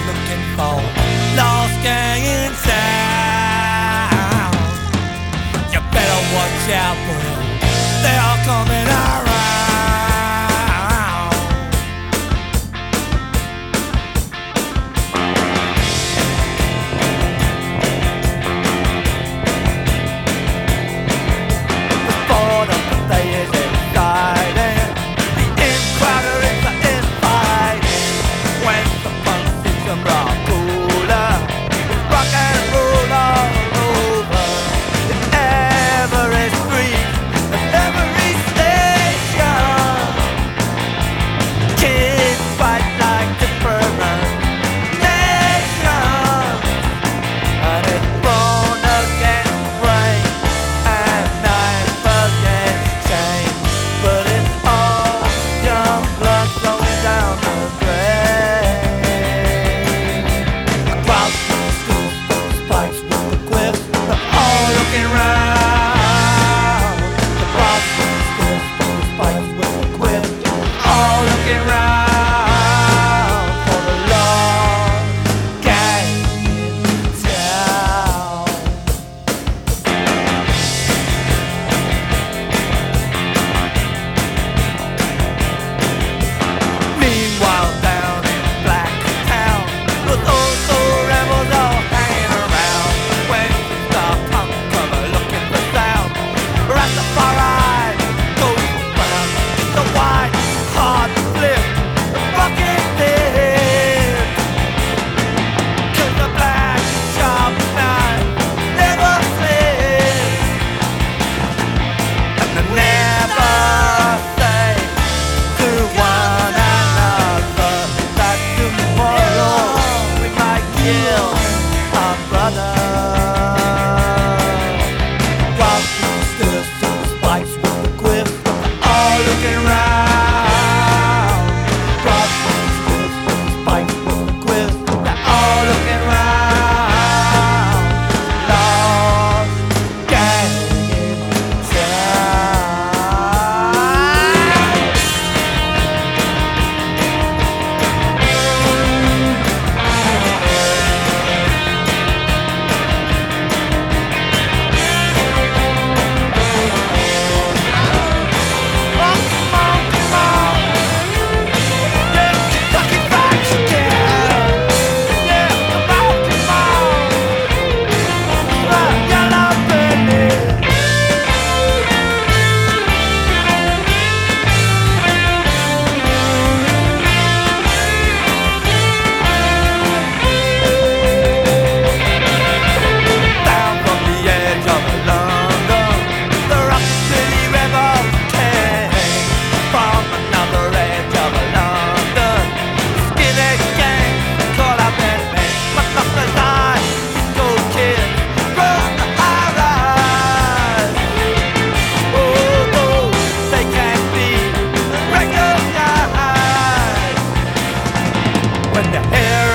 looking for lost gang in sound. You better watch out, boy, they are coming around. The sport of the day is exciting. The in-crowder is the infighting. When the punk system rock cooler, it's rock and roll all over. In every street, in every station, kids fight like different nations. And it's born against brain and knife against chain. But it's all young blood flowing down the drain. Across the school, spikes with the quips, they're all looking round. Across the school, spikes with the quips, all looking round for the lost gang in town. Meanwhile, down in Blacktown, with those old rebels all hanging around. When the punk cover looking for sound, Rastafari goes round. The white hard flip, the bucket dip, 'cause the black sharp knife never slips. And they never say to one another that tomorrow we might kill our brother. Walking still, spikes with the quip, all looking round. Walking still, spikes with the quip, they're all looking round. Lost gang in town. Down from the edge of London, the Rock City Rebel came. From another edge of London, skinny gang caught up in me. But not the line, disco kids run the high rise. Oh, they can't be recognized when the hair